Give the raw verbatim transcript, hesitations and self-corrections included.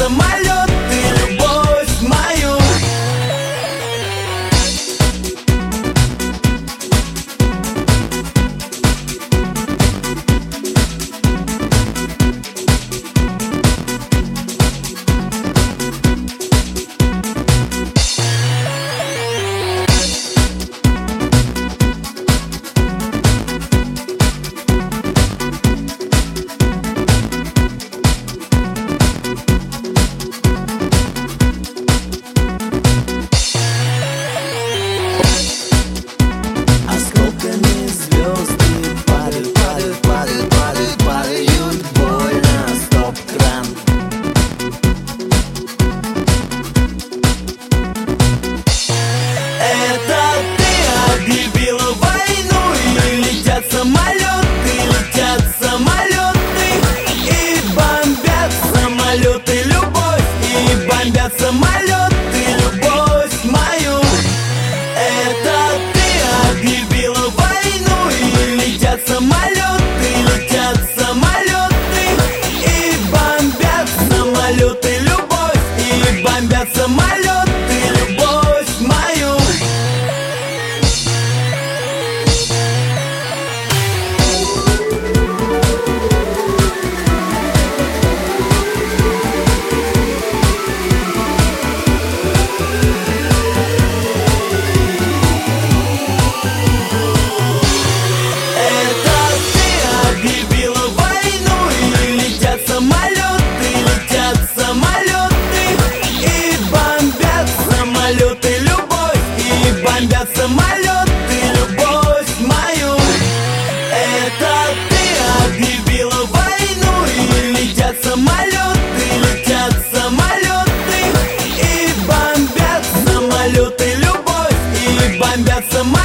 самолеты, любовь мою. Осколками звезды падают, падают, падают, падают, падают. Больно, стоп-кран. Это ты объявила войну, и летят самолеты, летят самолеты, и бомбят самолеты, любовь, и бомбят самолеты, любовь мою. Это ты объявила войну, и летят самолеты, летят самолеты, и бомбят самолеты, любовь, и бомбят самолеты, любовь мою. Это ты объявила войну, и летят самолеты, летят самолеты, и бомбят самолеты, любовь, и бомбят самолеты, любовь мою. Это ты объявила войну, и летят самолеты, летят самолеты, и бомбят самолеты, любовь, и бомбят самолеты.